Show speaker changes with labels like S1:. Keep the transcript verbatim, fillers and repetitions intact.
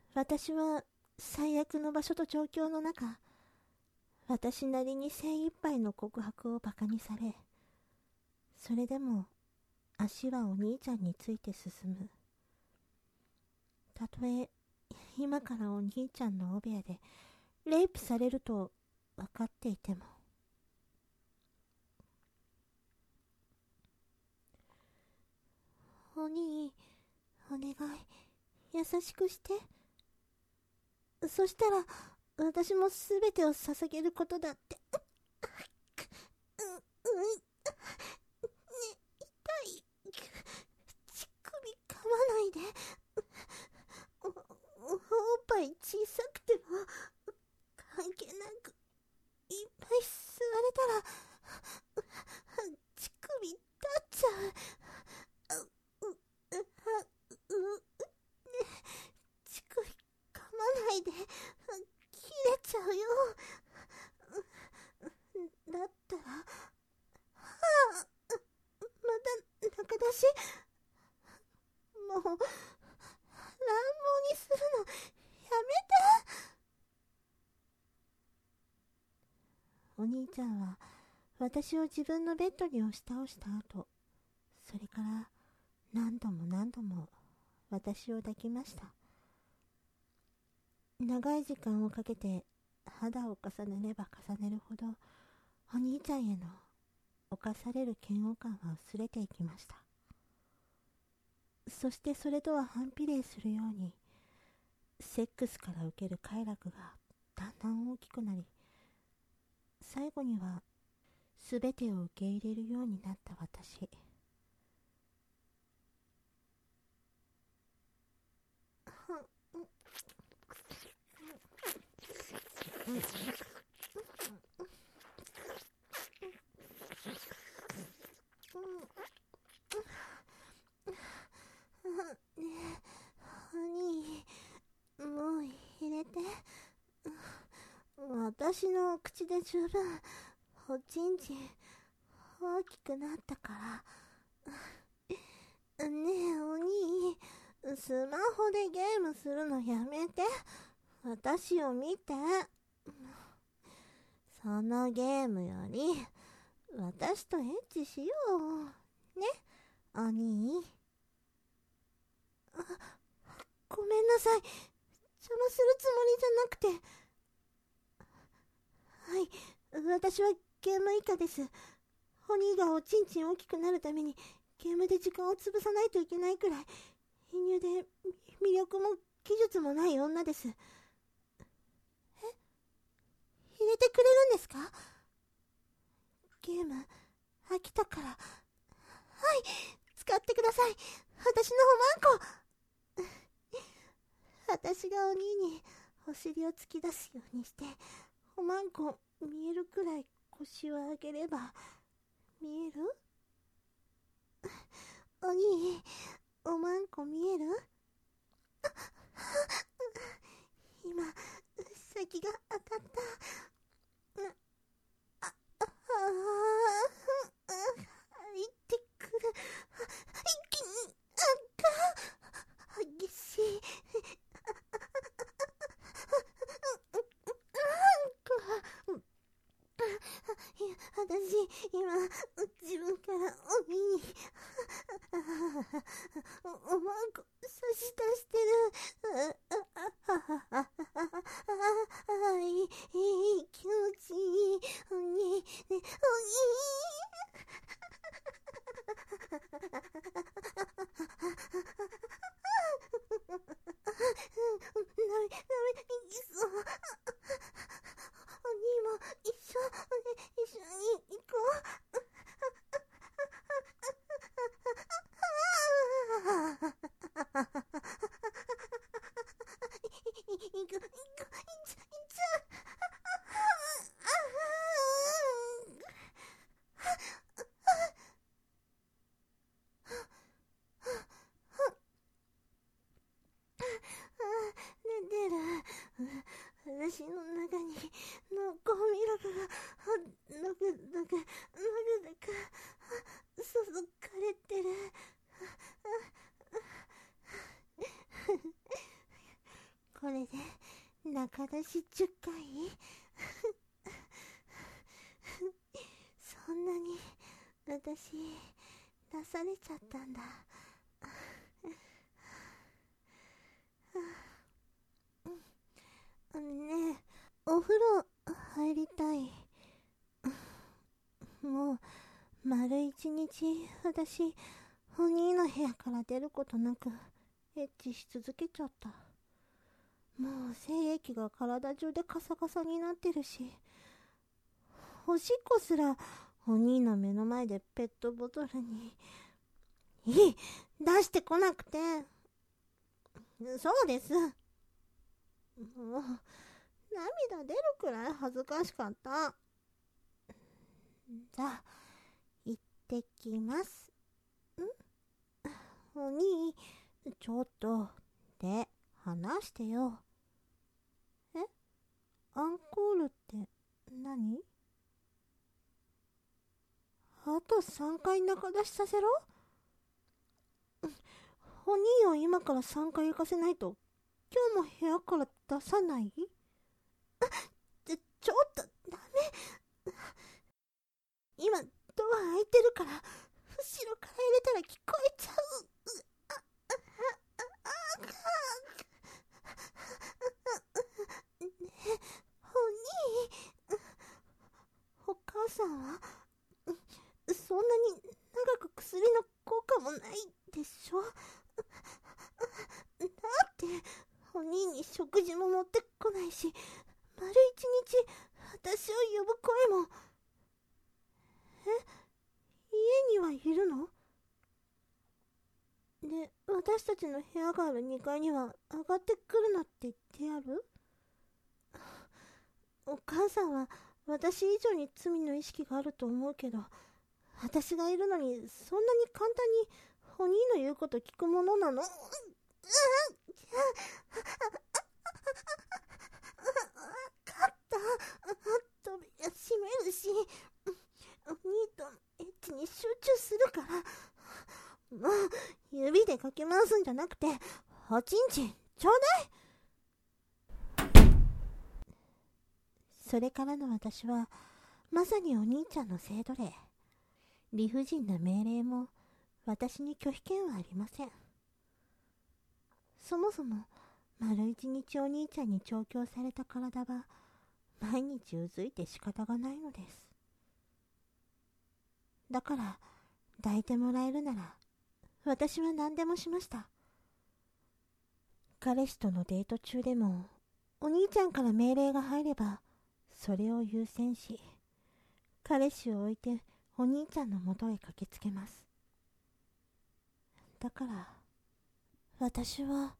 S1: 私は最悪の場所と状況の中、私なりに精一杯の告白をバカにされ、それでも足はお兄ちゃんについて進む。たとえ今からお兄ちゃんのオベアでレイプされると分かっていても。お兄、お願い、優しくして。そしたら私もすべてを捧げることだって。う、う、ね、痛い。乳首噛まないで。お、おっぱい小さくても関係なくいっぱい吸われたら乳首立っちゃう。う、う、う、う、乳首噛まないで。切れちゃうよ。だったら、はあ、また中出し。もう乱暴にするのやめて。お兄ちゃんは私を自分のベッドに押し倒した後、それから何度も何度も私を抱きました。長い時間をかけて肌を重ねれば重ねるほど、お兄ちゃんへの侵される嫌悪感は薄れていきました。そしてそれとは反比例するように、セックスから受ける快楽がだんだん大きくなり、最後には全てを受け入れるようになった私。ねえ、お兄、もう入れて。私の口で十分おちんちん大きくなったから。ねえお兄、スマホでゲームするのやめて。私を見て。そのゲームより私とエッチしようね、お兄。あ、ごめんなさい、邪魔するつもりじゃなくて。はい、私はゲーム以下です。お兄がおちんちん大きくなるためにゲームで時間を潰さないといけないくらい、貧乳で魅力も技術もない女です。え、入れてくれるんですか？ゲーム飽きたから。はい、使ってください。私のおまんこ。私がお兄にお尻を突き出すようにして、おまんこ見えるくらい腰を上げれば見える？お兄、おまんこ見える？今先が当たった。あ、ああ、入ってくる。一気にあか激しい。私今自分からお兄におまんこ差し出してる。いい、いい気持ちいい。お兄、ね、お兄。ダメ、ダメ、いそう。お兄も一緒、一緒に行こう。行く、行く、行っちゃ、行っちゃう。出てる。私の中に濃厚ミルクがぬくぬくぬくぬく注がれてる。これで中出しじゅっかいそんなに私出されちゃったんだ。あのね、お風呂入りたい。もう丸一日私お兄の部屋から出ることなくエッチし続けちゃった。もう精液が体中でカサカサになってるし、おしっこすらお兄の目の前でペットボトルにいい出してこなくて。そうです。もう涙出るくらい恥ずかしかった。じゃあ行ってきます。んお兄、ちょっと手離してよ。え、アンコールって何？あとさんかい中出しさせろ？お兄を今からさんかい行かせないと今日も部屋から出さない？あ、ちょ、ちょっとダメ。今ドア開いてるから後ろから入れたら聞こえちゃう。あ、あ、あ、あ、あ、ねえ、お兄、お母さんはそんなに長く薬の効果もないでしょ。だってお兄に食事も持ってこないし、丸一日私を呼ぶ声も。え、家にはいるの？で、私たちの部屋があるにかいには上がってくるなって言ってある？お母さんは私以上に罪の意識があると思うけど、私がいるのにそんなに簡単にお兄の言うこと聞くものなの？扉閉めるし、お兄とエッチに集中するから。もう指でかき回すんじゃなくておちんちんちょうだい。それからの私はまさにお兄ちゃんの性奴隷。理不尽な命令も私に拒否権はありません。そもそも丸一日お兄ちゃんに調教された体は毎日うずいて仕方がないのです。だから抱いてもらえるなら私は何でもしました。彼氏とのデート中でもお兄ちゃんから命令が入ればそれを優先し、彼氏を置いてお兄ちゃんのもとへ駆けつけます。だから私は